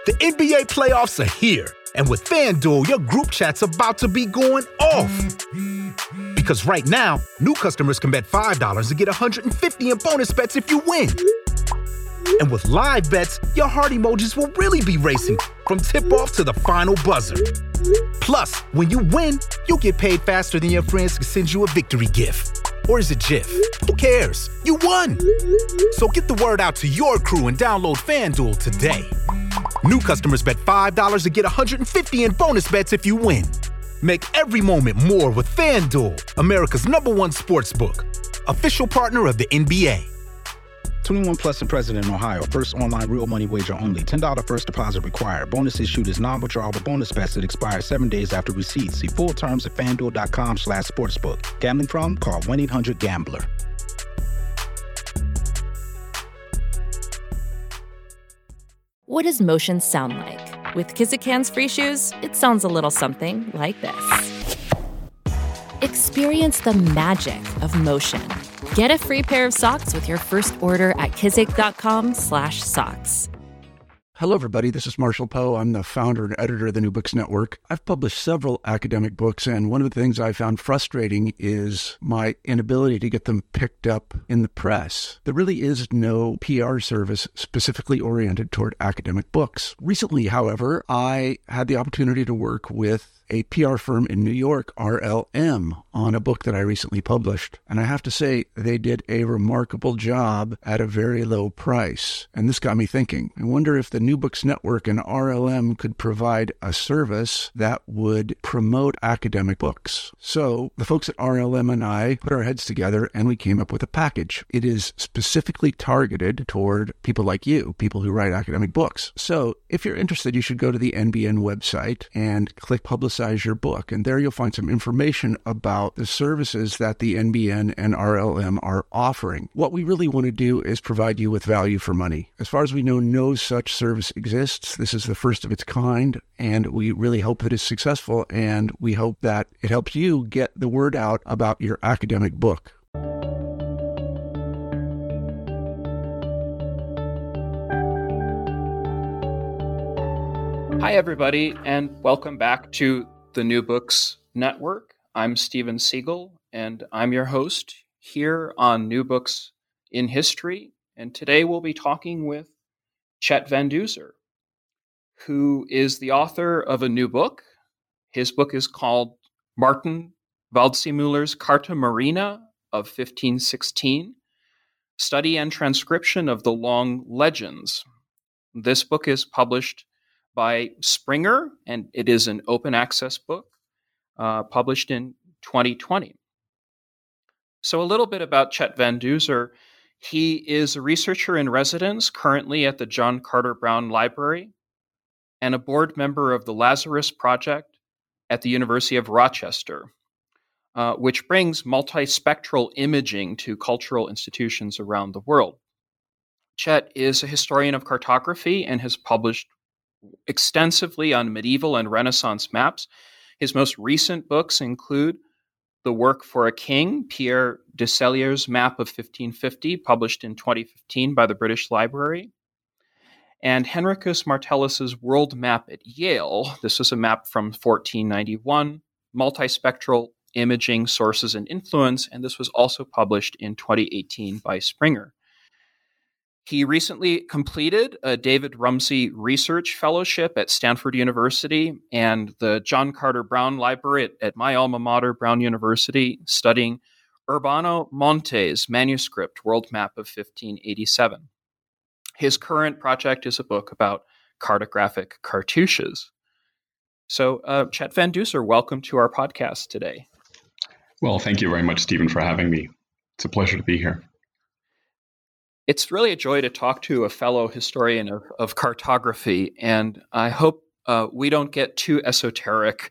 The NBA playoffs are here, and with FanDuel, your group chat's about to be going off. Because right now, new customers can bet $5 to get $150 in bonus bets if you win. And with live bets, your heart emojis will really be racing from tip-off to the final buzzer. Plus, when you win, you'll get paid faster than your friends can send you a victory gift. Or is it GIF? Who cares? You won! So get the word out to your crew and download FanDuel today. New customers bet $5 to get $150 in bonus bets if you win. Make every moment more with FanDuel, America's #1 sportsbook. Official partner of the NBA. 21 plus and present in Ohio. First online real money wager only. $10 first deposit required. Bonus issued is non-withdrawable bonus bets that expire 7 days after receipt. See full terms at FanDuel.com/sportsbook. Gambling problem? Call 1-800-GAMBLER. What does motion sound like? With Kizik Hands Free Shoes, it sounds a little something like this. Experience the magic of motion. Get a free pair of socks with your first order at kizik.com/socks. Hello, everybody. This is Marshall Poe. I'm the founder and editor of the New Books Network. I've published several academic books, and one of the things I found frustrating is my inability to get them picked up in the press. There really is no PR service specifically oriented toward academic books. Recently, however, I had the opportunity to work with a PR firm in New York, RLM, on a book that I recently published. And I have to say, they did a remarkable job at a very low price. And this got me thinking. I wonder if the New Books Network and RLM could provide a service that would promote academic books. So the folks at RLM and I put our heads together and we came up with a package. It is specifically targeted toward people like you, people who write academic books. So if you're interested, you should go to the NBN website and click Publicize Your Book. And there you'll find some information about the services that the NBN and RLM are offering. What we really want to do is provide you with value for money. As far as we know, no such service exists. This is the first of its kind, and we really hope that it's successful, and we hope that it helps you get the word out about your academic book. Hi, everybody, and welcome back to the New Books Network. I'm Steven Siegel, and I'm your host here on New Books in History. And today we'll be talking with Chet Van Duzer, who is the author of a new book. His book is called Martin Waldseemüller's Carta Marina of 1516, Study and Transcription of the Long Legends. This book is published by Springer, and it is an open access book published in 2020. So a little bit about Chet Van Duzer. He is a researcher in residence currently at the John Carter Brown Library and a board member of the Lazarus Project at the University of Rochester, which brings multispectral imaging to cultural institutions around the world. Chet is a historian of cartography and has published extensively on medieval and Renaissance maps. His most recent books include The Work for a King, Pierre de Sellier's Map of 1550, published in 2015 by the British Library, and Henricus Martellus's World Map at Yale. This was a map from 1491, Multispectral Imaging, Sources and Influence, and this was also published in 2018 by Springer. He recently completed a David Rumsey Research Fellowship at Stanford University and the John Carter Brown Library at my alma mater, Brown University, studying Urbano Monte's manuscript World Map of 1587. His current project is a book about cartographic cartouches. So, Chet Van Duzer, welcome to our podcast today. Well, thank you very much, Stephen, for having me. It's a pleasure to be here. It's really a joy to talk to a fellow historian of cartography, and I hope we don't get too esoteric,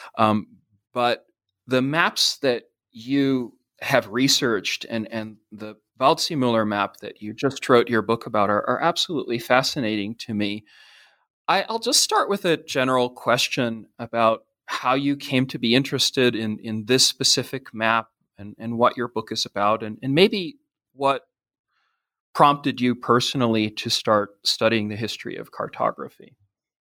but the maps that you have researched and the Waldseemüller map that you just wrote your book about are absolutely fascinating to me. I'll just start with a general question about how you came to be interested in this specific map and what your book is about, and maybe what prompted you personally to start studying the history of cartography.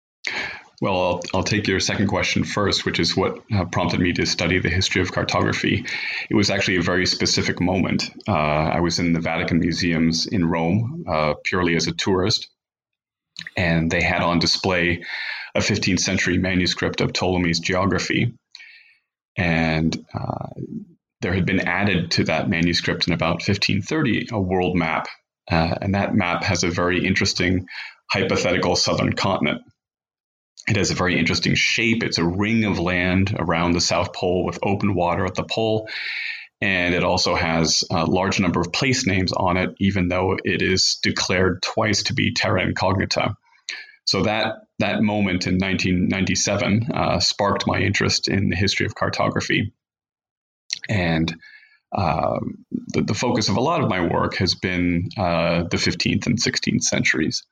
Well, I'll take your second question first, which is what prompted me to study the history of cartography. It was actually a very specific moment. I was in the Vatican museums in Rome, purely as a tourist, and they had on display a 15th century manuscript of Ptolemy's geography. And there had been added to that manuscript in about 1530 a world map. And that map has a very interesting hypothetical southern continent. It has a very interesting shape. It's a ring of land around the South Pole with open water at the pole. And it also has a large number of place names on it, even though it is declared twice to be terra incognita. So that moment in 1997 sparked my interest in the history of cartography. And the focus of a lot of my work has been the 15th and 16th centuries.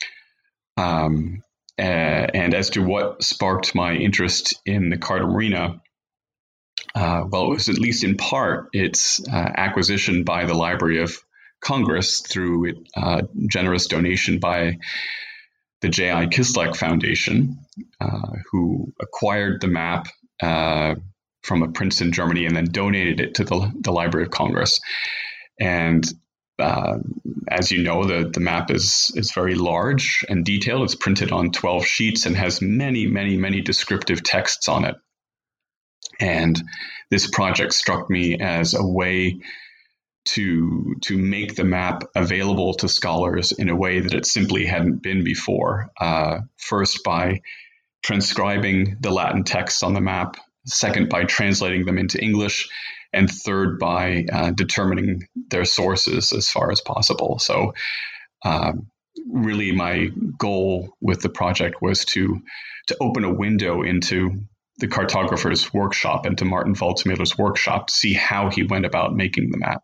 And as to what sparked my interest in the Carta Marina, well, it was at least in part its acquisition by the Library of Congress through generous donation by the J.I. Kislak Foundation, who acquired the map from a prince in Germany and then donated it to the Library of Congress. And as you know, the map is very large and detailed. It's printed on 12 sheets and has many, many, many descriptive texts on it. And this project struck me as a way to make the map available to scholars in a way that it simply hadn't been before. First, by transcribing the Latin texts on the map. Second, by translating them into English. And third, by determining their sources as far as possible. So really my goal with the project was to open a window into the cartographer's workshop and to Martin Waldseemüller's workshop to see how he went about making the map.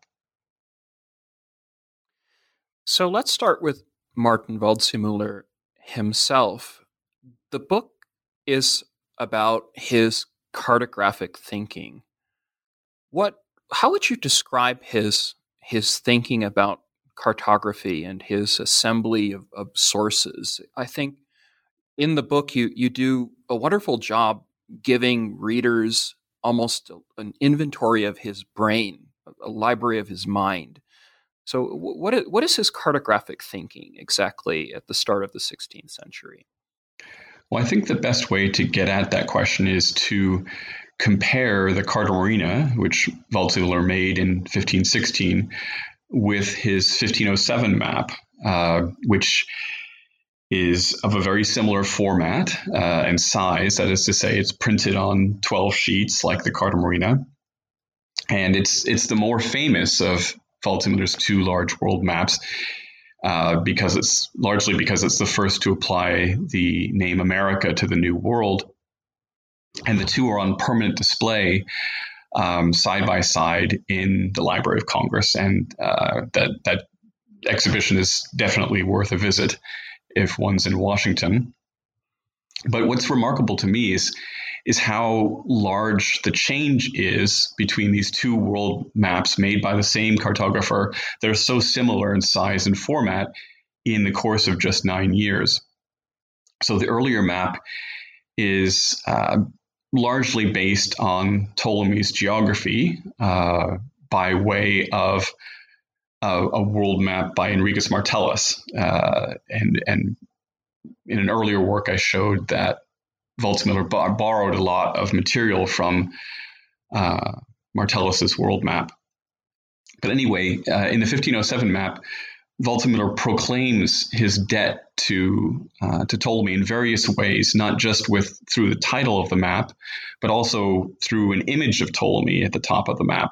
So let's start with Martin Waldseemüller himself. The book is about his cartographic thinking. How would you describe his thinking about cartography and his assembly of sources? I think in the book you do a wonderful job giving readers almost an inventory of his brain, a library of his mind. So what is his cartographic thinking exactly at the start of the 16th century? Well, I think the best way to get at that question is to compare the Carta Marina, which Waldseemüller made in 1516, with his 1507 map, which is of a very similar format and size. That is to say, it's printed on 12 sheets like the Carta Marina. And it's the more famous of Waldseemüller's two large world maps because it's the first to apply the name America to the New World. And the two are on permanent display side by side in the Library of Congress. And that exhibition is definitely worth a visit if one's in Washington. But what's remarkable to me is how large the change is between these two world maps made by the same cartographer. They're so similar in size and format in the course of just 9 years. So the earlier map is largely based on Ptolemy's geography by way of a world map by Enriquus Martellus. And in an earlier work, I showed that Waldseemüller borrowed a lot of material from Martellus's world map. But anyway, in the 1507 map, Waldseemüller proclaims his debt to Ptolemy in various ways, not just through the title of the map, but also through an image of Ptolemy at the top of the map.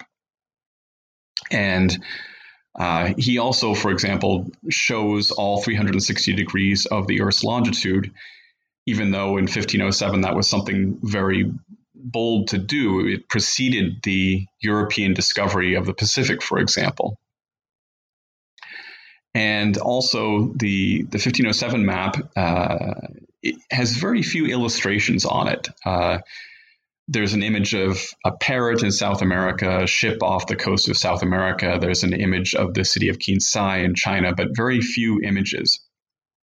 And he also, for example, shows all 360 degrees of the Earth's longitude, even though in 1507 that was something very bold to do. It preceded the European discovery of the Pacific, for example. And also the 1507 map it has very few illustrations on it. There's an image of a parrot in South America, a ship off the coast of South America. There's an image of the city of Qinsai in China, but very few images.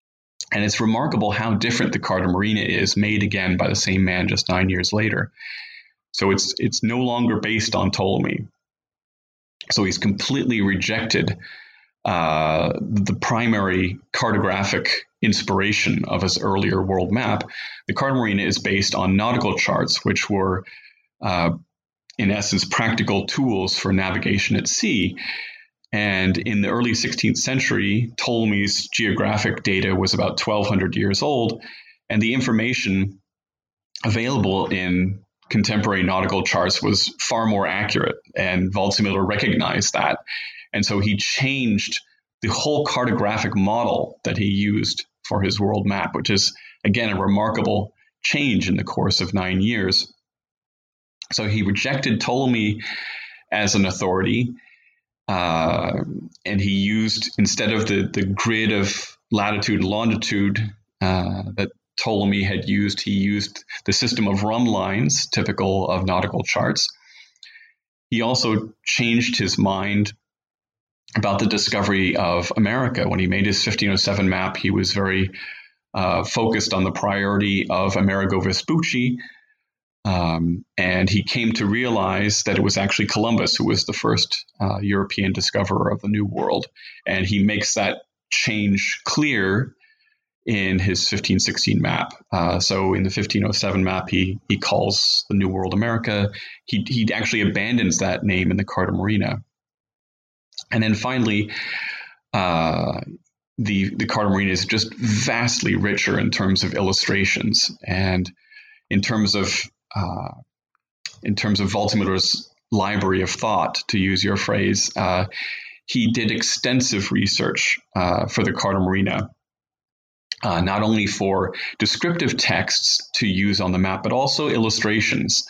And it's remarkable how different the Carta Marina is, made again by the same man just 9 years later. So it's no longer based on Ptolemy. So he's completely rejected the primary cartographic inspiration of his earlier world map. The Carta Marina is based on nautical charts, which were, in essence, practical tools for navigation at sea. And in the early 16th century, Ptolemy's geographic data was about 1,200 years old, and the information available in contemporary nautical charts was far more accurate, and Waldseemüller recognized that. And so he changed the whole cartographic model that he used for his world map, which is, again, a remarkable change in the course of 9 years. So he rejected Ptolemy as an authority, and he used, instead of the grid of latitude and longitude that Ptolemy had used, he used the system of run lines, typical of nautical charts. He also changed his mind about the discovery of America. When he made his 1507 map, he was very focused on the priority of Amerigo Vespucci, and he came to realize that it was actually Columbus who was the first European discoverer of the New World. And he makes that change clear in his 1516 map. So in the 1507 map, he calls the New World America. He actually abandons that name in the Carta Marina. And then finally, the Carta Marina is just vastly richer in terms of illustrations, and in terms of Waldseemüller's library of thought, to use your phrase. He did extensive research for the Carta Marina, not only for descriptive texts to use on the map, but also illustrations.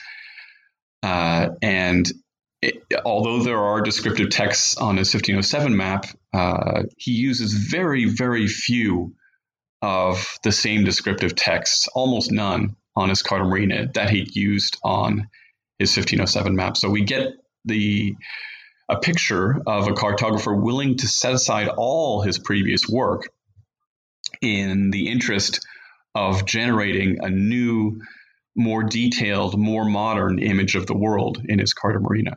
Although there are descriptive texts on his 1507 map, he uses very, very few of the same descriptive texts, almost none, on his Carta Marina that he used on his 1507 map. So we get a picture of a cartographer willing to set aside all his previous work in the interest of generating a new, more detailed, more modern image of the world in his Carta Marina.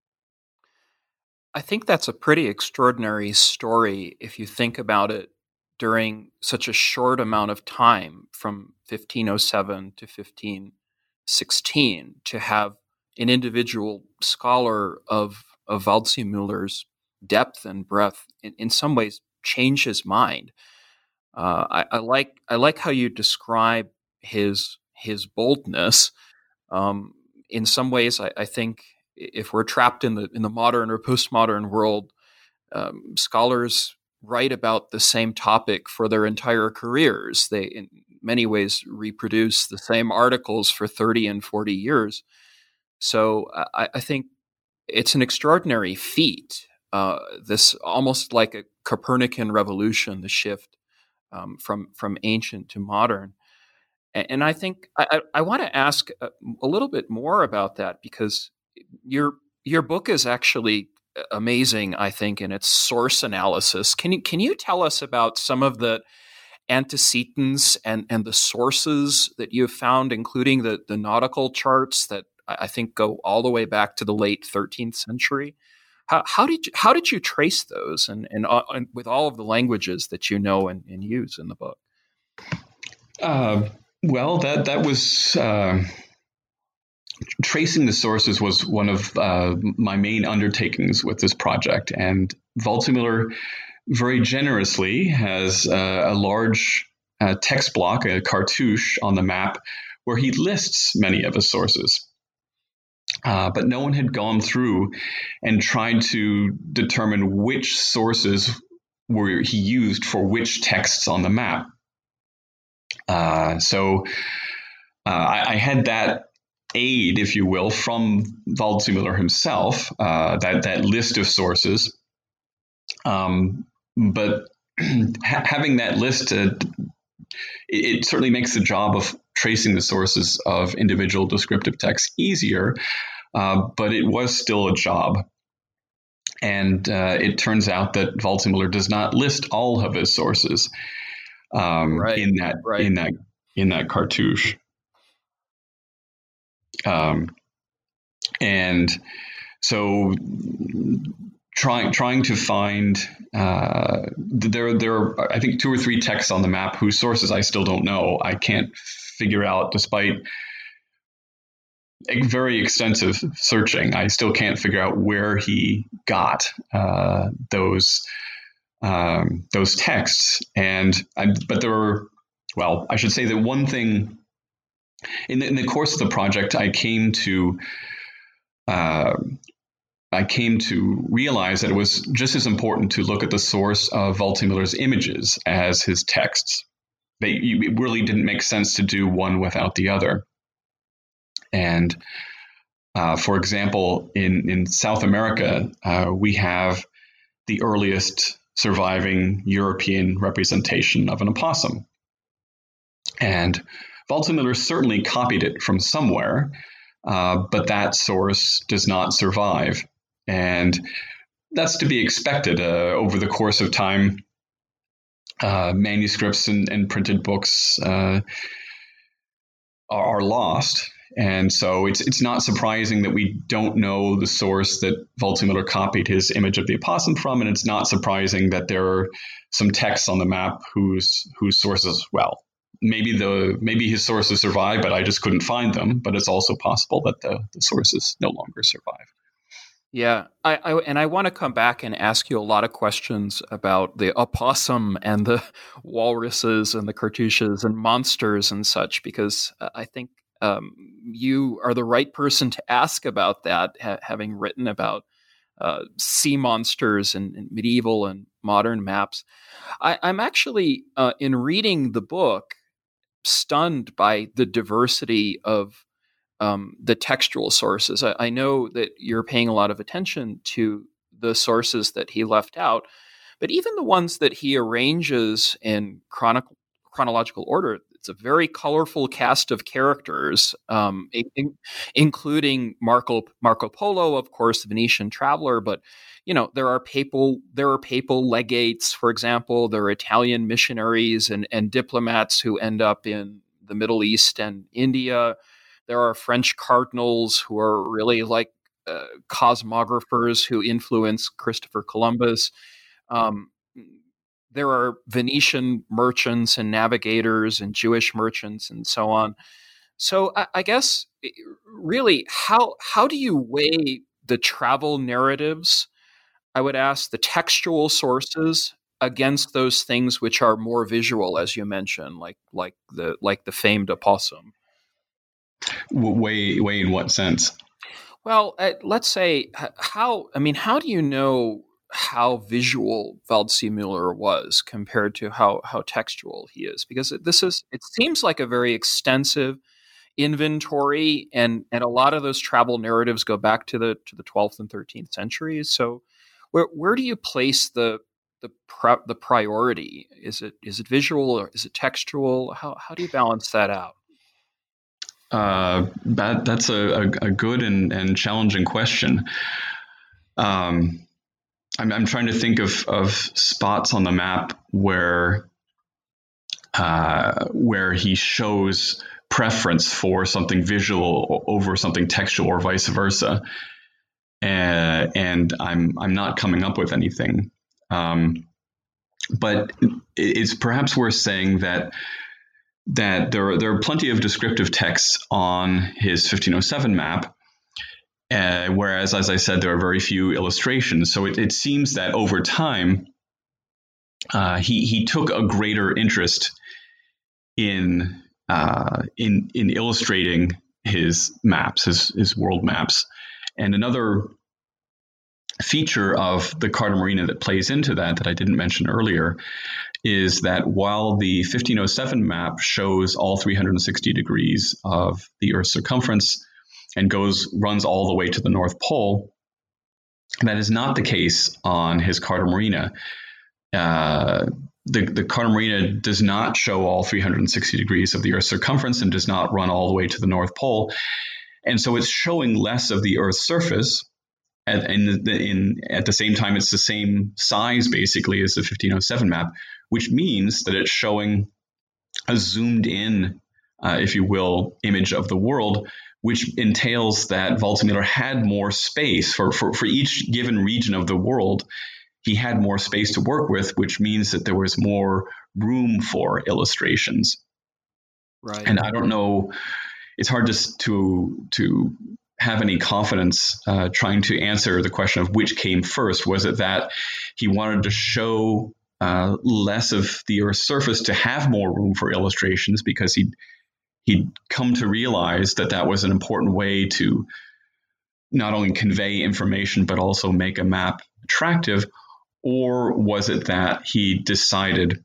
I think that's a pretty extraordinary story if you think about it during such a short amount of time, from 1507 to 1516, to have an individual scholar of Waldseemüller's depth and breadth in some ways change his mind. I like how you describe his boldness. In some ways, I think if we're trapped in the modern or postmodern world, scholars write about the same topic for their entire careers. They, in many ways, reproduce the same articles for 30 and 40 years. So I think it's an extraordinary feat, this almost like a Copernican revolution, the shift from ancient to modern. And I think I want to ask a little bit more about that, because your book is actually amazing, I think, in its source analysis. Can you tell us about some of the antecedents and the sources that you've found, including the nautical charts that I think go all the way back to the late 13th century? How did you trace those, and with all of the languages that you know and use in the book? Well, that was tracing the sources was one of my main undertakings with this project, and Waldseemüller very generously has a large text block, a cartouche on the map, where he lists many of his sources. But no one had gone through and tried to determine which sources were he used for which texts on the map. So I had that aid, if you will, from Waldseemüller himself, that list of sources. But having that list, it certainly makes the job of tracing the sources of individual descriptive texts easier, but it was still a job. And it turns out that Waldseemüller does not list all of his sources. in that cartouche. And so trying to find there are, I think, 2 or 3 texts on the map whose sources I still don't know. I can't figure out, despite a very extensive searching, I still can't figure out where he got those texts. But there were, well, I should say that one thing in the course of the project, I came to realize that it was just as important to look at the source of Waldseemüller's images as his texts. It really didn't make sense to do one without the other. And for example, in South America, we have the earliest surviving European representation of an opossum. And Waldseemüller certainly copied it from somewhere, but that source does not survive. And that's to be expected. Over the course of time, manuscripts and printed books are lost. And so it's not surprising that we don't know the source that Waldseemüller copied his image of the opossum from, and it's not surprising that there are some texts on the map whose sources, well, maybe his sources survive, but I just couldn't find them. But it's also possible that the sources no longer survive. Yeah, I want to come back and ask you a lot of questions about the opossum and the walruses and the cartouches and monsters and such, because I think you are the right person to ask about that, having written about sea monsters in medieval and modern maps. I'm actually, in reading the book, stunned by the diversity of the textual sources. I know that you're paying a lot of attention to the sources that he left out, but even the ones that he arranges in chronological order, it's a very colorful cast of characters, including Marco Polo, of course, the Venetian traveler. But there are papal legates, for example. There are Italian missionaries and diplomats who end up in the Middle East and India. There are French cardinals who are really like cosmographers who influence Christopher Columbus. There are Venetian merchants and navigators and Jewish merchants and so on. So I guess really, how do you weigh the travel narratives, I would ask, the textual sources against those things which are more visual, as you mentioned, like the famed opossum? Weigh in what sense? Well, let's say how do you know how visual Waldseemüller was compared to how textual he is? Because it seems like a very extensive inventory, and a lot of those travel narratives go back to the 12th and 13th centuries. So where do you place the priority? Is it visual or is it textual? How do you balance that out? That's a good and challenging question. I'm trying to think of spots on the map where he shows preference for something visual over something textual, or vice versa. And I'm not coming up with anything. But it's perhaps worth saying that there are plenty of descriptive texts on his 1507 map, whereas, as I said, there are very few illustrations. So it seems that over time, he took a greater interest in illustrating his maps, his world maps. And another feature of the Carta Marina that plays into that I didn't mention earlier is that while the 1507 map shows all 360 degrees of the Earth's circumference and runs all the way to the North Pole, that is not the case on his Carta Marina. The Carta Marina does not show all 360 degrees of the Earth's circumference and does not run all the way to the North Pole. And so it's showing less of the Earth's surface. At the same time, it's the same size, basically, as the 1507 map, which means that it's showing a zoomed in, if you will, image of the world, which entails that Waldseemüller had more space for each given region of the world. He had more space to work with, which means that there was more room for illustrations. Right. And I don't know, it's hard to have any confidence trying to answer the question of which came first. Was it that he wanted to show less of the Earth's surface to have more room for illustrations because he'd come to realize that that was an important way to not only convey information but also make a map attractive? Or was it that he decided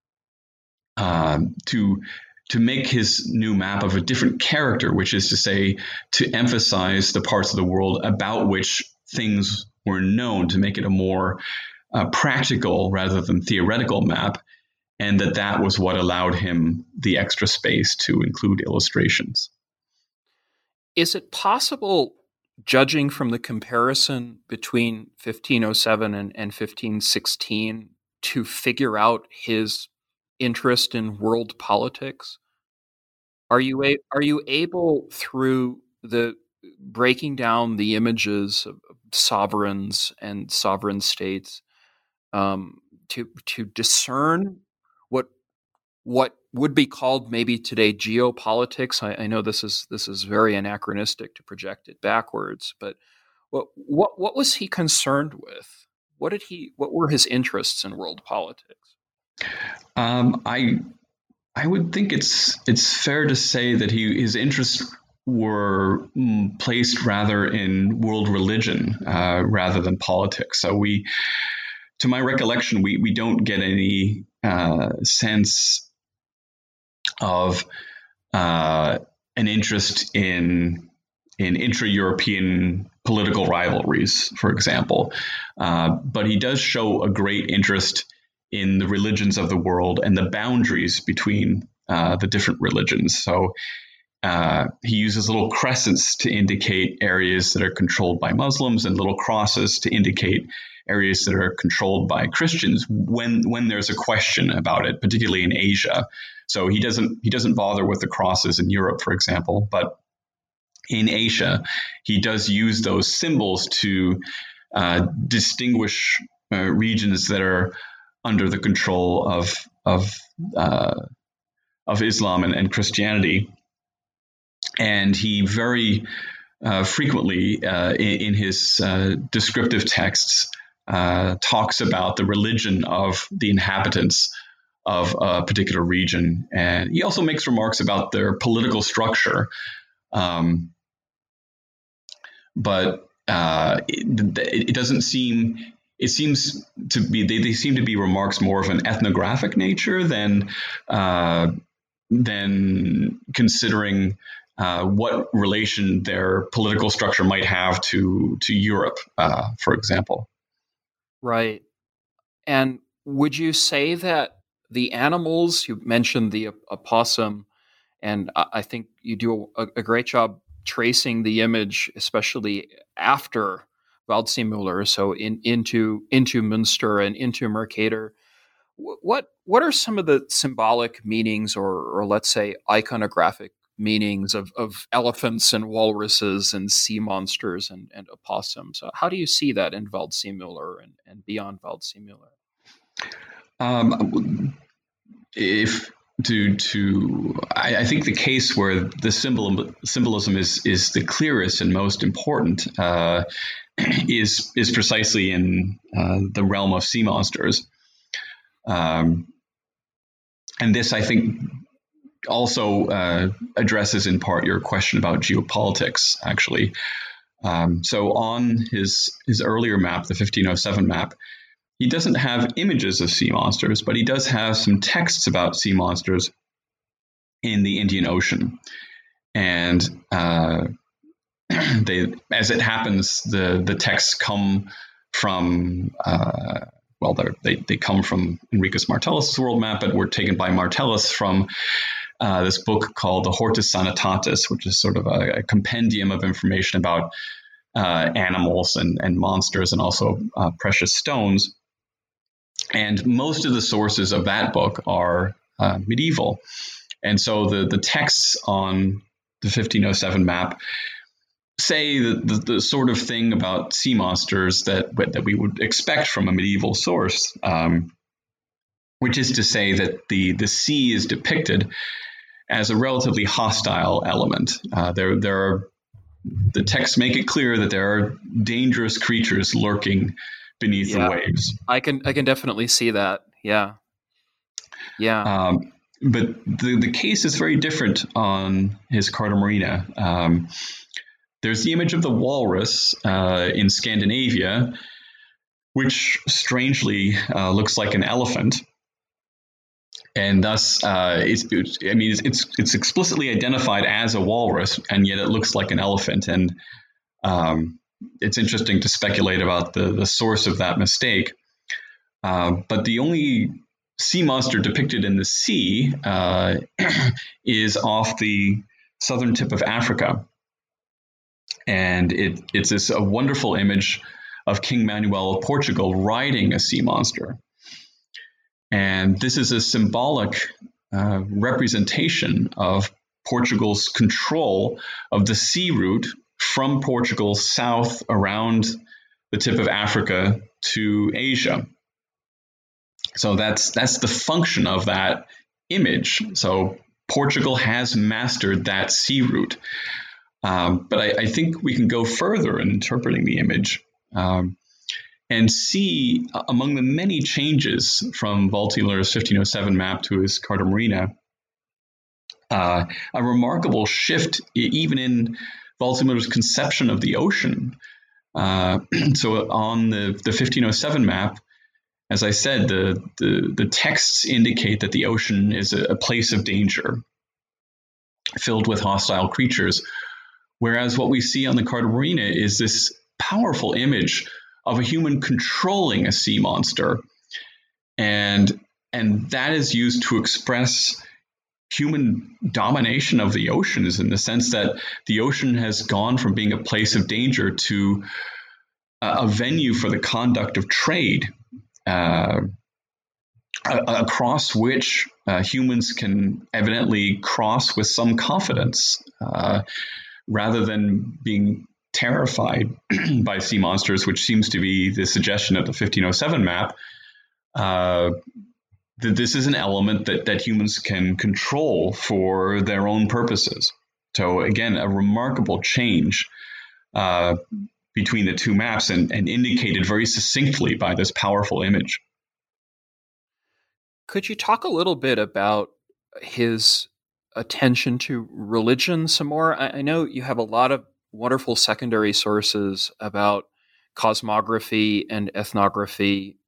to make his new map of a different character, which is to say, to emphasize the parts of the world about which things were known, to make it a more practical rather than theoretical map, and that was what allowed him the extra space to include illustrations. Is it possible, judging from the comparison between 1507 and 1516, to figure out his interest in world politics? Are you able, through the breaking down the images of sovereigns and sovereign states, to discern what would be called maybe today geopolitics? I know this is very anachronistic to project it backwards, but what was he concerned with? What were his interests in world politics? I would think it's fair to say that his interests were placed rather in world religion rather than politics. So to my recollection, we don't get any sense of an interest in intra-European political rivalries, for example. But he does show a great interest in the religions of the world and the boundaries between the different religions. So he uses little crescents to indicate areas that are controlled by Muslims and little crosses to indicate areas that are controlled by Christians when there's a question about it, particularly in Asia. So he doesn't bother with the crosses in Europe, for example, but in Asia, he does use those symbols to distinguish regions that are under the control of Islam and Christianity. And he very frequently in his descriptive texts talks about the religion of the inhabitants of a particular region. And he also makes remarks about their political structure. But it doesn't seem, it seems to be, they seem to be remarks more of an ethnographic nature than considering what relation their political structure might have to Europe, for example. Right. And would you say that the animals, you mentioned the opossum, and I think you do a great job tracing the image, especially after Waldseemüller, so into Münster and into Mercator. What are some of the symbolic meanings, or let's say iconographic meanings of elephants and walruses and sea monsters and opossums? How do you see that in Waldseemüller and beyond Waldseemüller? I think the case where the symbolism is the clearest and most important is precisely in the realm of sea monsters, and this, I think, also addresses in part your question about geopolitics, actually. So on his earlier map, the 1507 map, he doesn't have images of sea monsters, but he does have some texts about sea monsters in the Indian Ocean. And as it happens, the texts come from, they come from Enricus Martellus' world map, but were taken by Martellus from this book called the Hortus Sanitatis, which is sort of a compendium of information about animals and monsters and also precious stones. And most of the sources of that book are medieval. And so the texts on the 1507 map say the sort of thing about sea monsters that we would expect from a medieval source, which is to say that the sea is depicted as a relatively hostile element. The texts make it clear that there are dangerous creatures lurking beneath the waves. I can definitely see that. Yeah. But the case is very different on his Carta Marina. There's the image of the walrus in Scandinavia, which strangely looks like an elephant. And thus, it's explicitly identified as a walrus, and yet it looks like an elephant. And it's interesting to speculate about the source of that mistake. But the only sea monster depicted in the sea is off the southern tip of Africa. And it's a wonderful image of King Manuel of Portugal riding a sea monster. And this is a symbolic representation of Portugal's control of the sea route from Portugal south around the tip of Africa to Asia. So that's the function of that image. So Portugal has mastered that sea route. But I think we can go further in interpreting the image and see among the many changes from Waldseemüller's 1507 map to his Carta Marina, a remarkable shift even in Waldseemüller's conception of the ocean. So on the 1507 map, as I said, the texts indicate that the ocean is a place of danger, filled with hostile creatures. Whereas what we see on the Carta Marina is this powerful image of a human controlling a sea monster. And that is used to express human domination of the oceans, in the sense that the ocean has gone from being a place of danger to a venue for the conduct of trade, across which humans can evidently cross with some confidence, rather than being terrified by sea monsters, which seems to be the suggestion of the 1507 map, that this is an element that humans can control for their own purposes. So again, a remarkable change between the two maps, and indicated very succinctly by this powerful image. Could you talk a little bit about his attention to religion some more? I know you have a lot of wonderful secondary sources about cosmography and ethnography.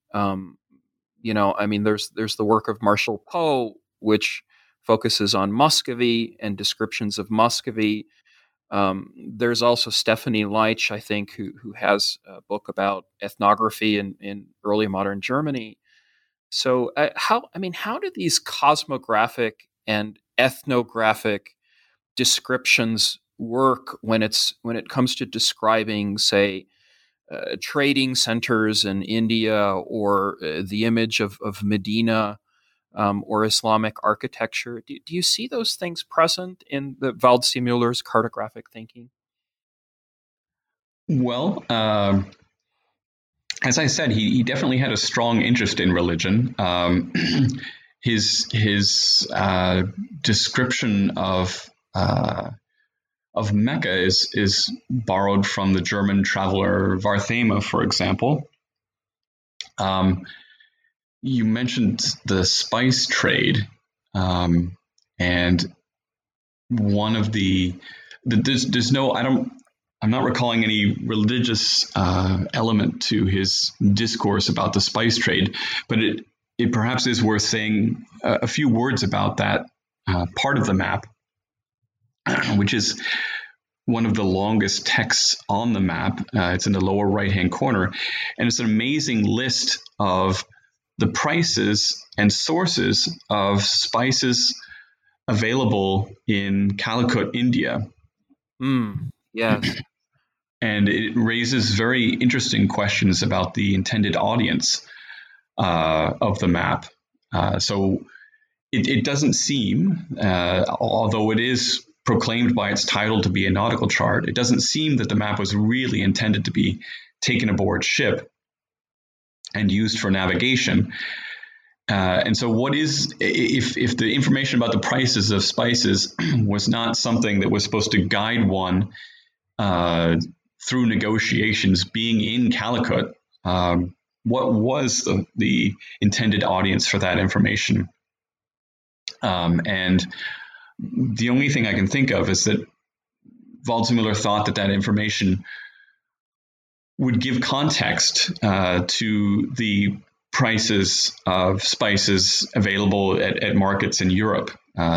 There's the work of Marshall Poe, which focuses on Muscovy and descriptions of Muscovy. There's also Stephanie Leitch, I think, who has a book about ethnography in early modern Germany. So how do these cosmographic and ethnographic descriptions work when it comes to describing, say, trading centers in India, or the image of Medina, or Islamic architecture? Do you see those things present in the Waldseemüller's cartographic thinking? Well, as I said, he definitely had a strong interest in religion. His description of Mecca is borrowed from the German traveler Varthema, for example. You mentioned the spice trade, and one of I'm not recalling any religious element to his discourse about the spice trade, but it perhaps is worth saying a few words about that part of the map, which is one of the longest texts on the map. It's in the lower right-hand corner, and it's an amazing list of the prices and sources of spices available in Calicut, India. Yes. And it raises very interesting questions about the intended audience. of the map. So it doesn't seem, although it is proclaimed by its title to be a nautical chart, it doesn't seem that the map was really intended to be taken aboard ship and used for navigation. And so what is, if the information about the prices of spices was not something that was supposed to guide one through negotiations being in Calicut, what was the intended audience for that information? And the only thing I can think of is that Waldseemüller thought that information would give context to the prices of spices available at markets in Europe.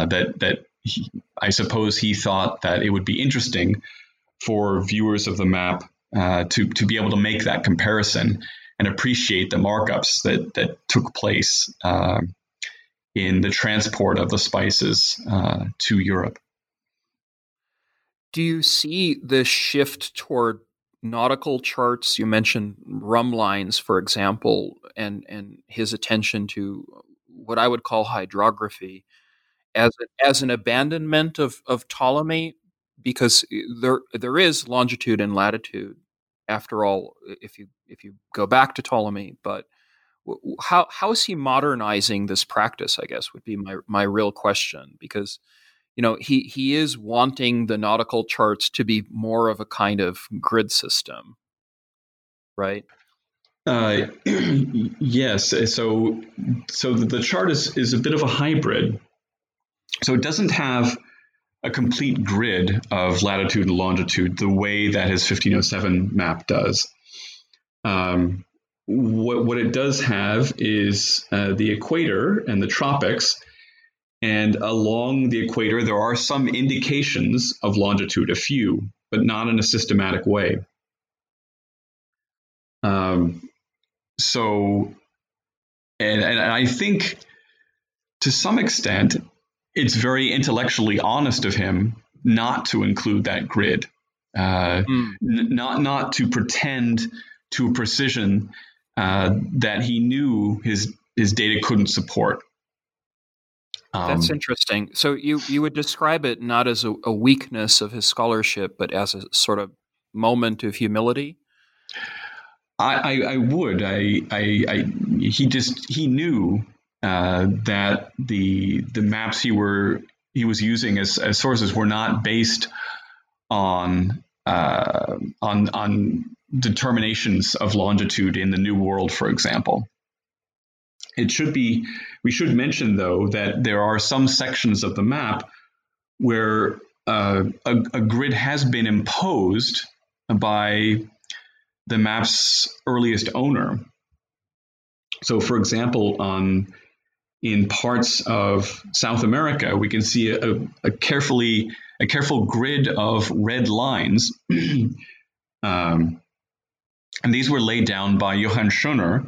I suppose he thought that it would be interesting for viewers of the map to be able to make that comparison and appreciate the markups that took place in the transport of the spices to Europe. Do you see the shift toward nautical charts? You mentioned rum lines, for example, and his attention to what I would call hydrography as an abandonment of Ptolemy, because there is longitude and latitude after all, if you go back to Ptolemy. But how is he modernizing this practice, I guess, would be my real question, because he is wanting the nautical charts to be more of a kind of grid system, right? Yes. So the chart is a bit of a hybrid. So it doesn't have a complete grid of latitude and longitude the way that his 1507 map does. What it does have is the equator and the tropics. And along the equator, there are some indications of longitude, a few, but not in a systematic way. So I think to some extent, it's very intellectually honest of him not to include that grid, not to pretend to a precision that he knew his data couldn't support. That's interesting. So you would describe it not as a weakness of his scholarship, but as a sort of moment of humility? I would. He knew that the maps he was using as sources were not based on determinations of longitude in the New World, for example. We should mention, though, that there are some sections of the map where a grid has been imposed by the map's earliest owner. So, for example, in parts of South America, we can see a careful grid of red lines. And these were laid down by Johann Schoner,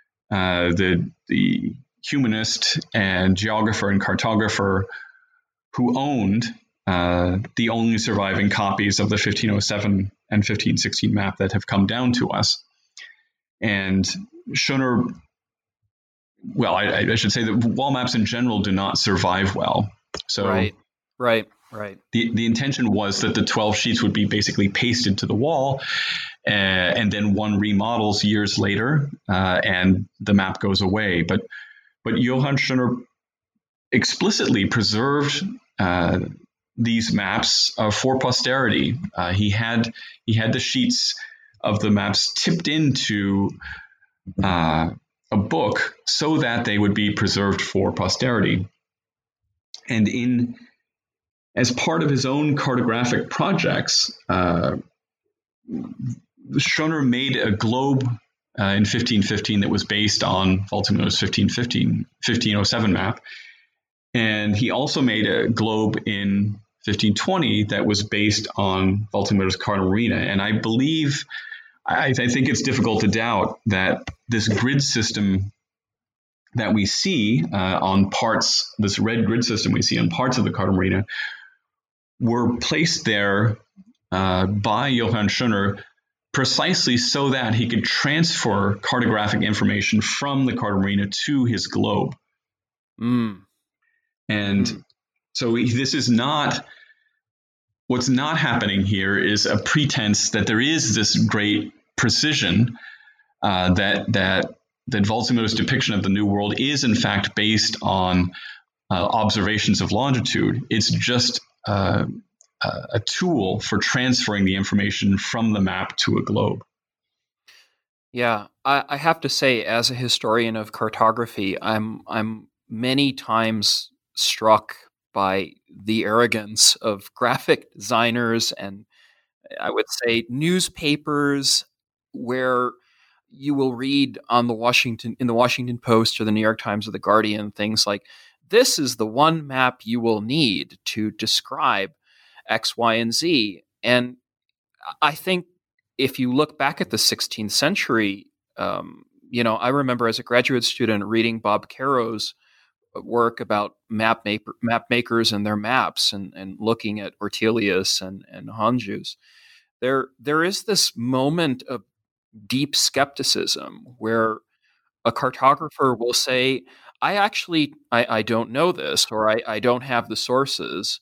the humanist and geographer and cartographer who owned the only surviving copies of the 1507 and 1516 map that have come down to us. And Schoner, well, I should say that wall maps in general do not survive well. So Right. The intention was that the 12 sheets would be basically pasted to the wall, and then one remodels years later, and the map goes away. But Johann Schoner explicitly preserved these maps for posterity. He had the sheets of the maps tipped into a book so that they would be preserved for posterity. And as part of his own cartographic projects, Schoner made a globe in 1515 that was based on Waldseemüller's 1507 map. And he also made a globe in 1520 that was based on Waldseemüller's Carta Marina. And I believe, I think it's difficult to doubt that this grid system that we see on parts, this red grid system we see on parts of the Carta Marina, were placed there by Johann Schoner precisely so that he could transfer cartographic information from the Carta Marina to his globe. And so this is not, what's not happening here is a pretense that there is this great precision that Waldseemüller's depiction of the New World is in fact based on observations of longitude. It's just a tool for transferring the information from the map to a globe. Yeah, I have to say, as a historian of cartography, I'm many times struck by the arrogance of graphic designers and, I would say, newspapers, where you will read in the Washington Post or the New York Times or the Guardian things like, "This is the one map you will need to describe X, Y, and Z." And I think if you look back at the 16th century, I remember as a graduate student reading Bob Caro's work about map makers and their maps, and looking at Ortelius and Honjus. There is this moment of deep skepticism where a cartographer will say, I don't know this, or I don't have the sources.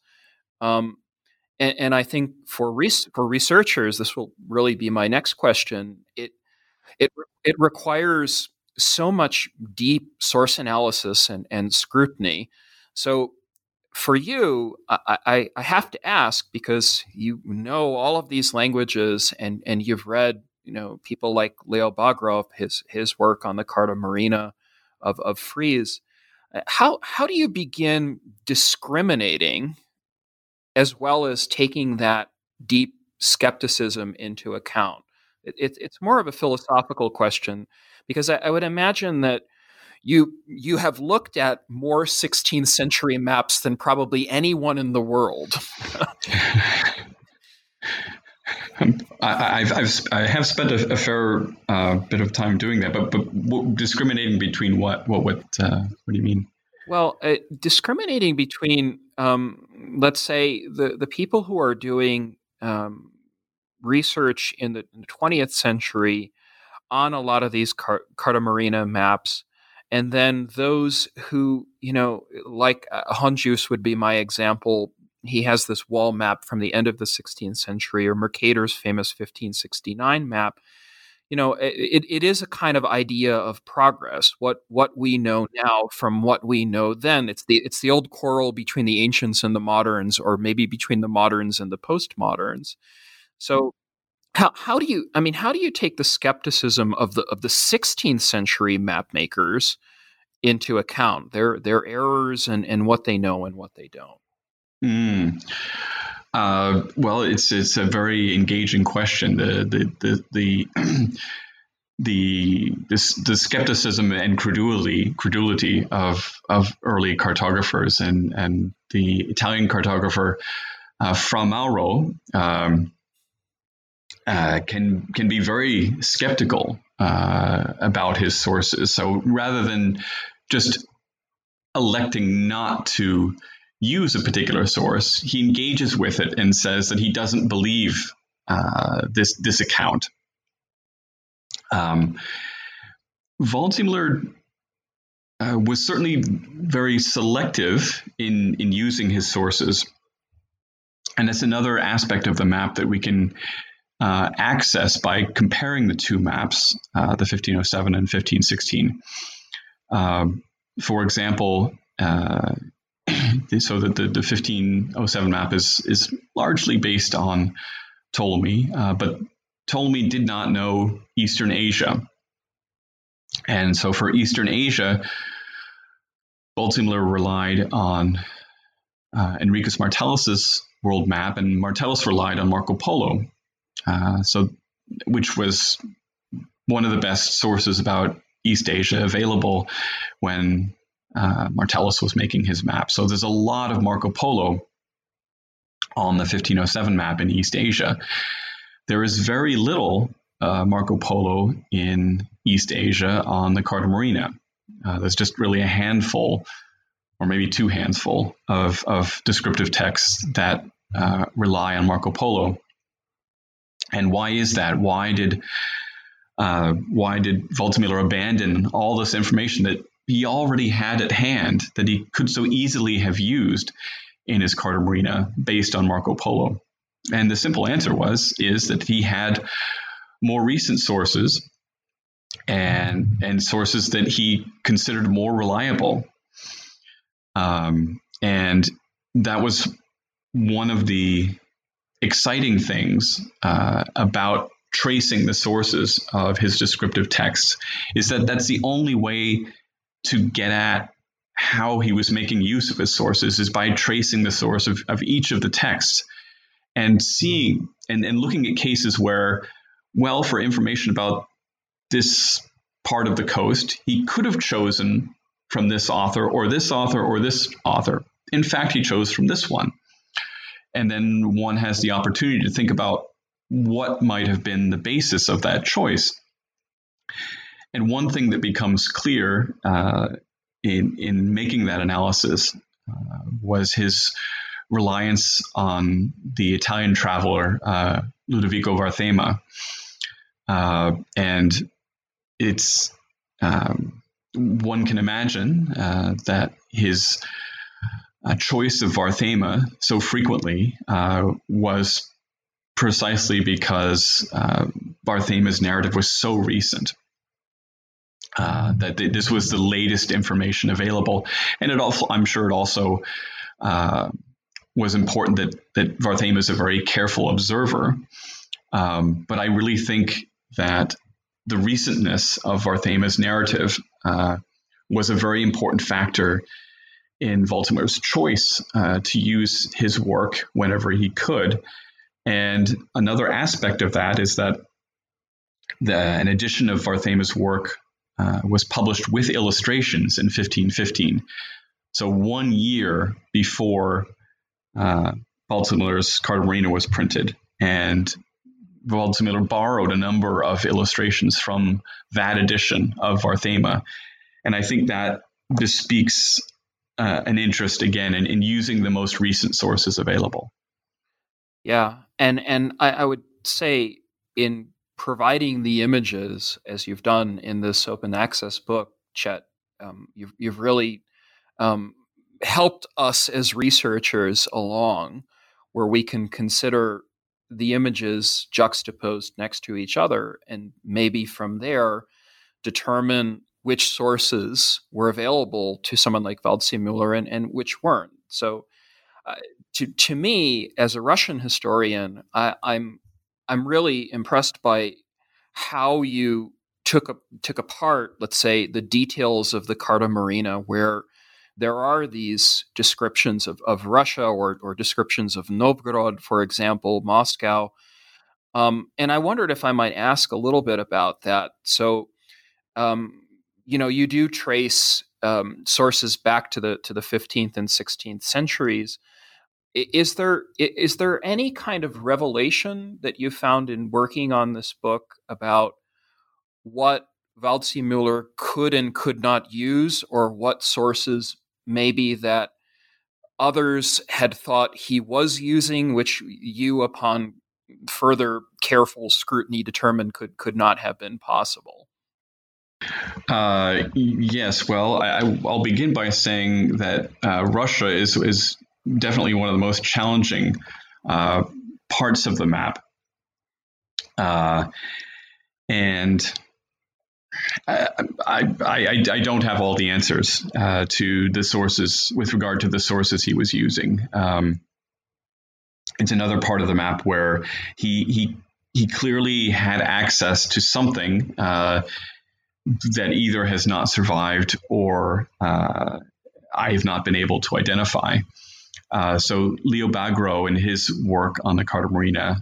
And I think for researchers, this will really be my next question. It requires so much deep source analysis and scrutiny. So for you, I have to ask, because you know all of these languages and you've read, people like Leo Bagrov, his work on the Carta Marina of Fries. How do you begin discriminating as well as taking that deep skepticism into account? It's more of a philosophical question, because I would imagine that you have looked at more 16th century maps than probably anyone in the world. I have spent a fair bit of time doing that, but discriminating between what do you mean? Well, discriminating between, let's say, the people who are doing research in the 20th century on a lot of these Carta Marina maps, and then those who, like Honjus would be my example. He has this wall map from the end of the 16th century, or Mercator's famous 1569 map. It is a kind of idea of progress. What we know now from what we know then. It's the old quarrel between the ancients and the moderns, or maybe between the moderns and the postmoderns. So how do you take the skepticism of the 16th century map makers into account, their errors and what they know and what they don't? Well, it's a very engaging question. The skepticism and credulity of early cartographers, and the Italian cartographer Fra Mauro can be very skeptical about his sources. So rather than just electing not to use a particular source, he engages with it and says that he doesn't believe this account. Waldseemüller was certainly very selective in using his sources, and that's another aspect of the map that we can access by comparing the two maps, the 1507 and 1516. For example, so that the 1507 map is largely based on Ptolemy, but Ptolemy did not know Eastern Asia. And so for Eastern Asia, Waldseemüller relied on Enricus Martellus's world map, and Martellus relied on Marco Polo, which was one of the best sources about East Asia available when Martellus was making his map. So there's a lot of Marco Polo on the 1507 map in East Asia. There is very little Marco Polo in East Asia on the Carta Marina. There's just really a handful, or maybe two handful, of descriptive texts that rely on Marco Polo. And why is that? Why did Waldseemüller abandon all this information that he already had at hand, that he could so easily have used in his Carta Marina based on Marco Polo? And the simple answer is that he had more recent sources and sources that he considered more reliable. And that was one of the exciting things about tracing the sources of his descriptive texts, is that that's the only way to get at how he was making use of his sources, is by tracing the source of each of the texts and seeing and looking at cases where, well, for information about this part of the coast, he could have chosen from this author or this author or this author. In fact, he chose from this one. And then one has the opportunity to think about what might have been the basis of that choice. And one thing that becomes clear in making that analysis was his reliance on the Italian traveler Ludovico Varthema. And it's one can imagine that his choice of Varthema so frequently was precisely because Varthema's narrative was so recent. That this was the latest information available. And it also, I'm sure it also was important that Varthema is a very careful observer. But I really think that the recentness of Varthema's narrative was a very important factor in Waldseemüller's choice to use his work whenever he could. And another aspect of that is that an edition of Varthema's work was published with illustrations in 1515. So 1 year before Waldseemüller's Carta Marina was printed. And Waldseemüller borrowed a number of illustrations from that edition of Varthema. And I think that bespeaks an interest, again, in using the most recent sources available. Yeah. And I would say in providing the images, as you've done in this open access book, Chet, you've really helped us as researchers along, where we can consider the images juxtaposed next to each other, and maybe from there determine which sources were available to someone like Waldseemüller and which weren't. So to me, as a Russian historian, I'm really impressed by how you took apart, let's say, the details of the Carta Marina, where there are these descriptions of Russia or descriptions of Novgorod, for example, Moscow. And I wondered if I might ask a little bit about that. So, you do trace sources back to the 15th and 16th centuries. Is there any kind of revelation that you found in working on this book about what Waldseemüller could and could not use, or what sources maybe that others had thought he was using, which you, upon further careful scrutiny, determined could not have been possible? Yes. Well, I'll begin by saying that Russia is definitely one of the most challenging parts of the map. And I don't have all the answers to the sources with regard to the sources he was using. It's another part of the map where he clearly had access to something that either has not survived or I have not been able to identify. So Leo Bagro, in his work on the Carta Marina,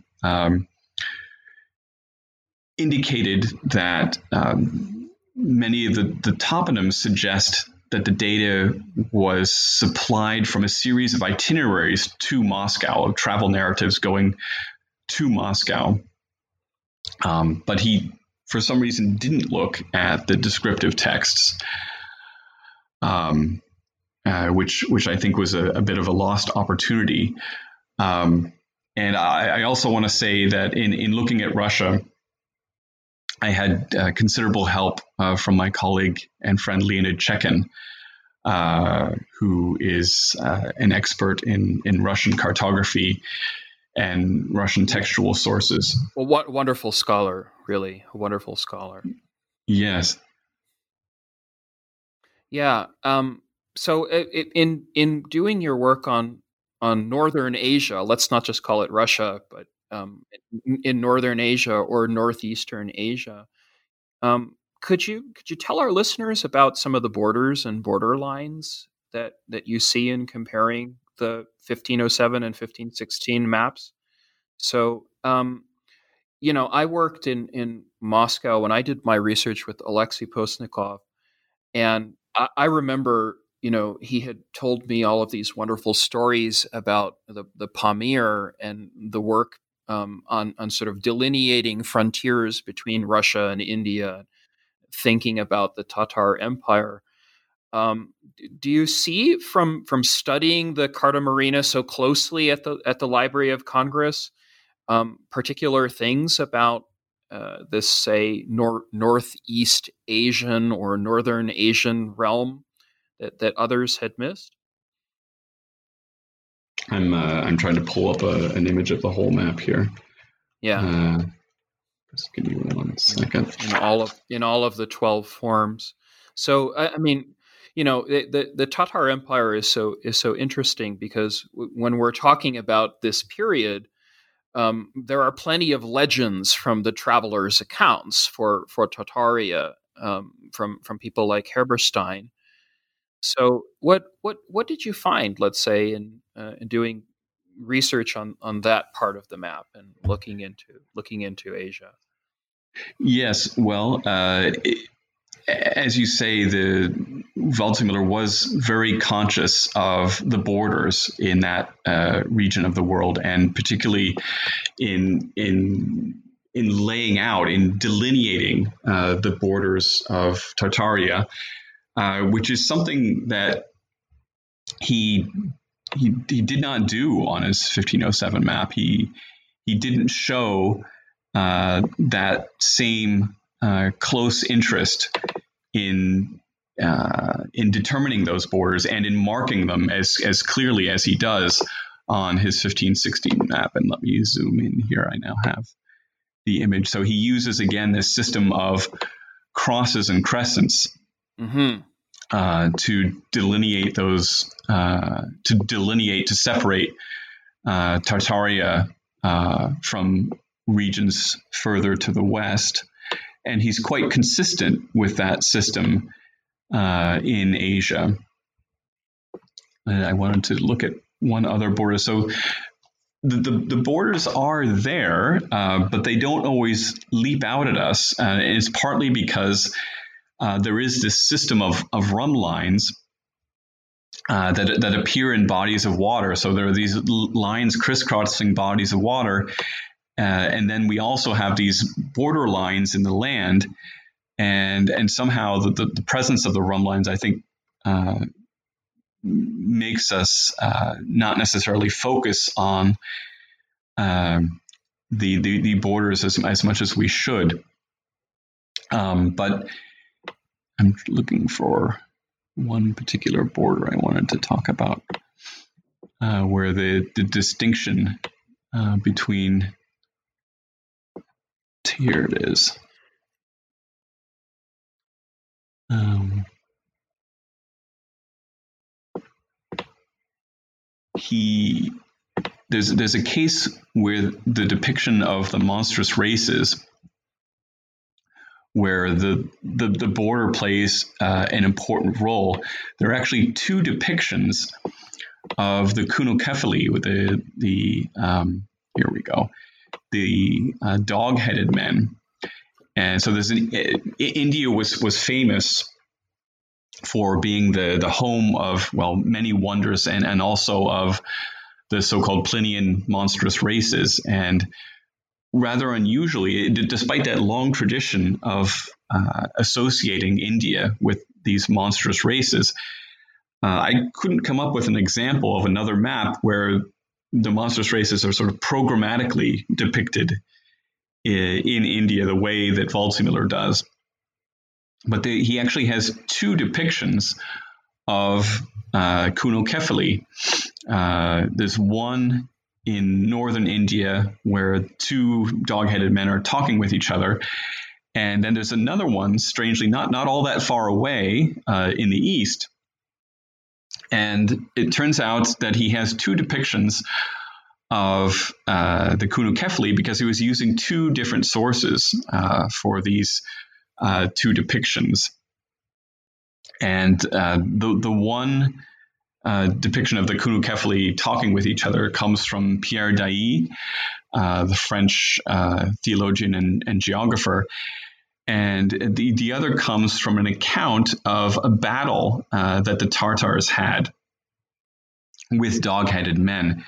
indicated that many of the toponyms suggest that the data was supplied from a series of itineraries to Moscow, of travel narratives going to Moscow. But he, for some reason, didn't look at the descriptive texts, which I think was a bit of a lost opportunity. And I also want to say that in looking at Russia, I had considerable help from my colleague and friend Leonid Chekin, who is an expert in Russian cartography and Russian textual sources. Well, what wonderful scholar, really, a wonderful scholar. Yes. Yeah. So in doing your work on Northern Asia, let's not just call it Russia, but in Northern Asia or Northeastern Asia, could you tell our listeners about some of the borders and border lines that you see in comparing the 1507 and 1516 maps? So, I worked in Moscow when I did my research with Alexei Postnikov, and I remember, he had told me all of these wonderful stories about the Pamir and the work on sort of delineating frontiers between Russia and India, thinking about the Tatar Empire. Do you see from studying the Carta Marina so closely at the Library of Congress particular things about this, say, Northeast Asian or Northern Asian realm that others had missed? I'm trying to pull up an image of the whole map here. Yeah. Just give me 1 second. In all of the 12 forms. So I mean, the Tatar Empire is so interesting because when we're talking about this period, there are plenty of legends from the travelers' accounts for Tartaria from people like Herberstein. So what did you find, let's say, in doing research on that part of the map and looking into Asia? Yes, well, as you say, the Waldseemüller was very conscious of the borders in that region of the world, and particularly in laying out, in delineating the borders of Tartaria, which is something that he did not do on his 1507 map. He didn't show that same close interest in determining those borders and in marking them as clearly as he does on his 1516 map. And let me zoom in here. I now have the image. So he uses again this system of crosses and crescents to delineate those, to separate Tartaria from regions further to the west. And he's quite consistent with that system in Asia. And I wanted to look at one other border. So the borders are there, but they don't always leap out at us. And it's partly because there is this system of run lines that appear in bodies of water. So there are these lines crisscrossing bodies of water. And then we also have these border lines in the land, and somehow the presence of the run lines, I think, makes us not necessarily focus on the borders as much as we should. But I'm looking for one particular border I wanted to talk about, where the distinction between here it is. There's a case where the depiction of the monstrous races, where the border plays an important role. There are actually two depictions of the Kunokephili with the here we go. The dog-headed men. And so India was famous for being the home of, well, many wonders and also of the so-called Plinian monstrous races. And rather unusually, despite that long tradition of associating India with these monstrous races, I couldn't come up with an example of another map where the monstrous races are sort of programmatically depicted in India the way that Waldseemüller does. But he actually has two depictions of Kühne-Käferli. There's one in northern India where two dog-headed men are talking with each other. And then there's another one, strangely, not all that far away in the east. And it turns out that he has two depictions of the Kühne-Käferli because he was using two different sources for these two depictions. And the one depiction of the Kühne-Käferli talking with each other comes from Pierre Dailly, the French theologian and geographer. And the other comes from an account of a battle that the Tartars had with dog-headed men.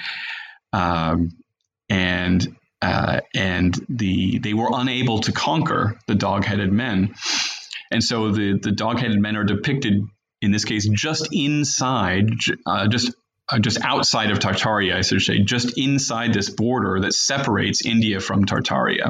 And they were unable to conquer the dog-headed men. And so the dog-headed men are depicted, in this case, just inside, just outside of Tartaria, I should say, just inside this border that separates India from Tartaria.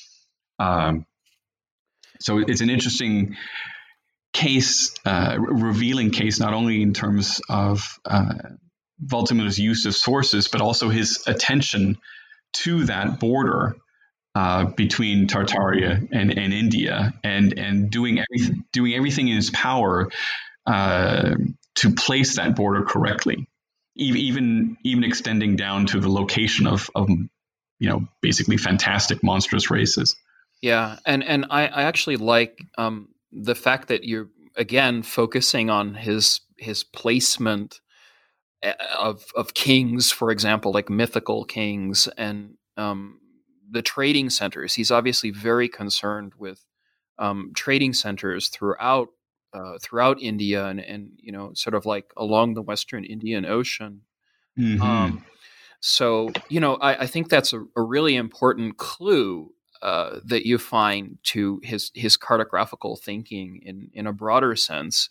So it's an interesting case, revealing case, not only in terms of Waldseemüller's use of sources, but also his attention to that border between Tartaria and India, and doing everything in his power to place that border correctly, even extending down to the location of basically fantastic monstrous races. Yeah, and I actually like the fact that you're again focusing on his placement of kings, for example, like mythical kings, and the trading centers. He's obviously very concerned with trading centers throughout India and sort of like along the Western Indian Ocean. Mm-hmm. So I think that's a really important clue that you find to his cartographical thinking in a broader sense.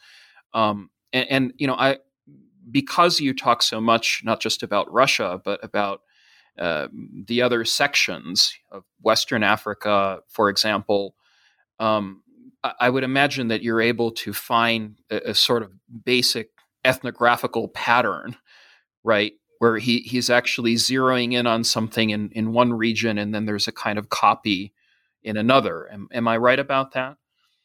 Because you talk so much, not just about Russia, but about the other sections of Western Africa, for example, I would imagine that you're able to find a sort of basic ethnographical pattern, right? Where he's actually zeroing in on something in one region, and then there's a kind of copy in another. Am I right about that?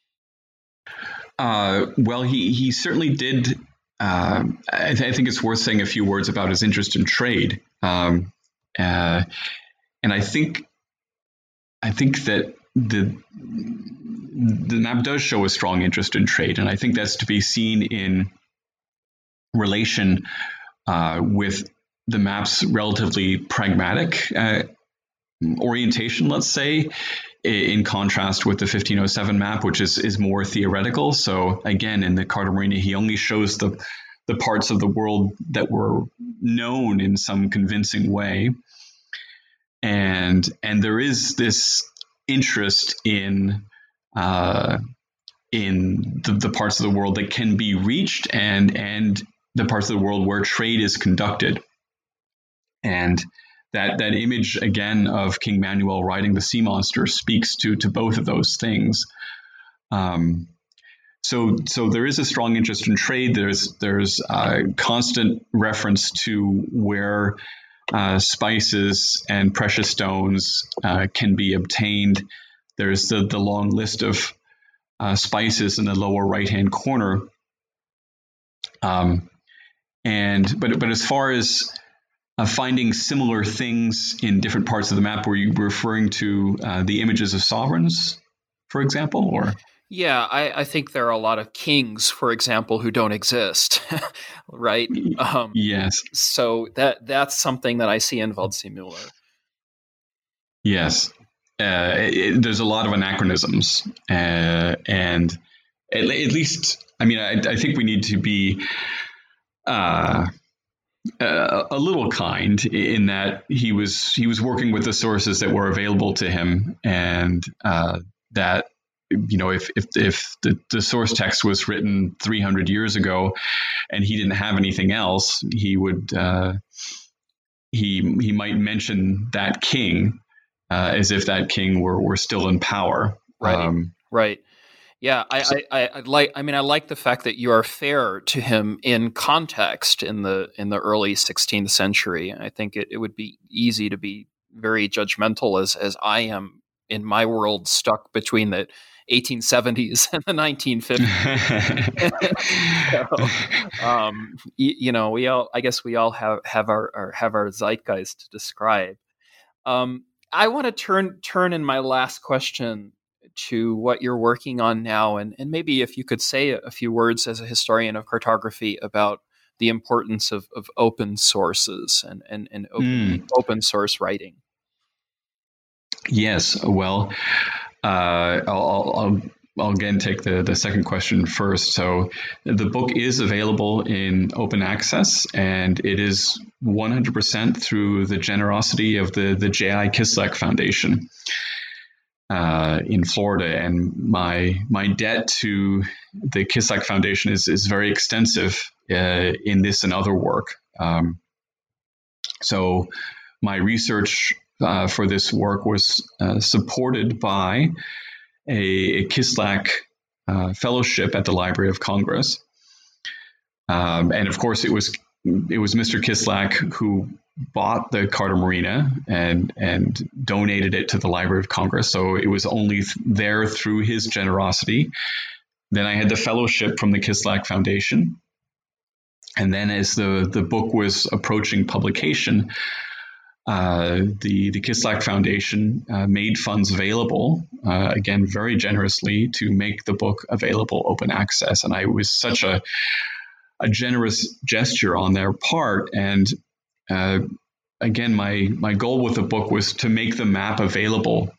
Well, he certainly did. I think it's worth saying a few words about his interest in trade, and I think that the map does show a strong interest in trade, and I think that's to be seen in relation with the map's relatively pragmatic orientation, let's say, in contrast with the 1507 map, which is more theoretical. So again, in the Carta Marina, he only shows the parts of the world that were known in some convincing way. And there is this interest in the parts of the world that can be reached and the parts of the world where trade is conducted. And that image, again, of King Manuel riding the sea monster speaks to both of those things. So there is a strong interest in trade. There's constant reference to where spices and precious stones can be obtained. There's the long list of spices in the lower right-hand corner. But as far as finding similar things in different parts of the map, were you referring to the images of sovereigns, for example, or? Yeah, I think there are a lot of kings, for example, who don't exist, right? Yes. So that's something that I see in Waldseemüller. Yes. There's a lot of anachronisms, and at least, I mean, I think we need to be a little kind in that he was working with the sources that were available to him, and that if the source text was written 300 years ago and he didn't have anything else, he would he might mention that king as if that king were still in power. Right. Right. Yeah, I like the fact that you are fair to him in context in the early 16th century. I think it would be easy to be very judgmental as I am in my world, stuck between the 1870s and the 1950s. We all have our zeitgeist to describe. I want to turn in my last question to what you're working on now, and maybe if you could say a few words as a historian of cartography about the importance of open sources and open source writing. Yes, well, I'll again take the second question first. So the book is available in open access, and it is 100% through the generosity of the J.I. Kislak Foundation in Florida. And my debt to the Kislak Foundation is very extensive in this and other work. So my research for this work was supported by a Kislak fellowship at the Library of Congress. And of course, it was Mr. Kislak who bought the Carta Marina and donated it to the Library of Congress. So it was only there through his generosity. Then I had the fellowship from the Kislak Foundation. And then as the book was approaching publication, the Kislak Foundation made funds available, again, very generously, to make the book available open access. And it was such a generous gesture on their part. And again, my goal with the book was to make the map available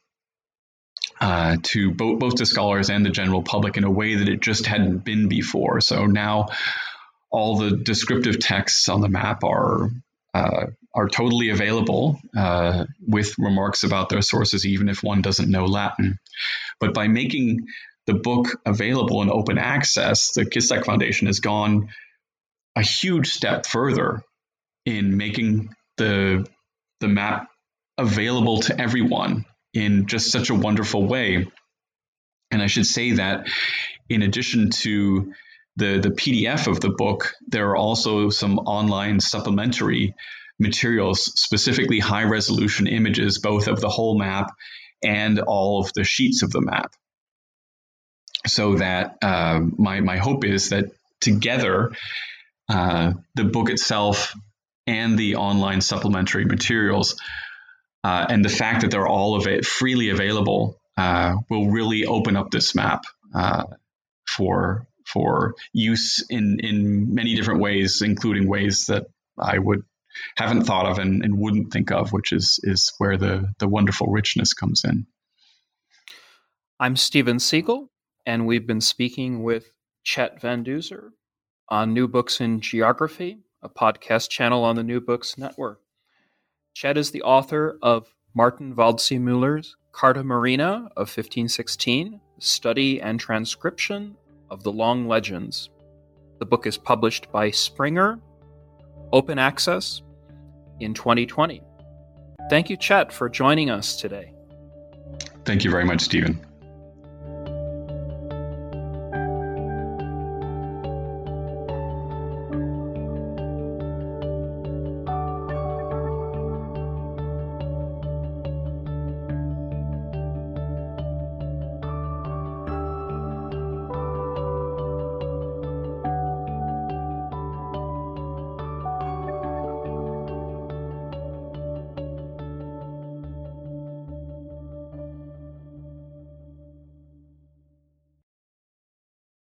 to both the scholars and the general public in a way that it just hadn't been before. So now all the descriptive texts on the map are totally available with remarks about their sources, even if one doesn't know Latin. But by making the book available in open access, the Kislak Foundation has gone a huge step further in making the map available to everyone in just such a wonderful way. And I should say that in addition to the PDF of the book, there are also some online supplementary materials, specifically high-resolution images, both of the whole map and all of the sheets of the map. So that my hope is that together, the book itself and the online supplementary materials and the fact that they're all freely available will really open up this map for use in many different ways, including ways that I haven't thought of and wouldn't think of, which is where the wonderful richness comes in. I'm Steven Siegel, and we've been speaking with Chet Van Duzer on New Books in Geography, a podcast channel on the New Books Network. Chet is the author of Martin Waldseemüller's Carta Marina of 1516, Study and Transcription of the Long Legends. The book is published by Springer, open access, in 2020. Thank you, Chet, for joining us today. Thank you very much, Stephen.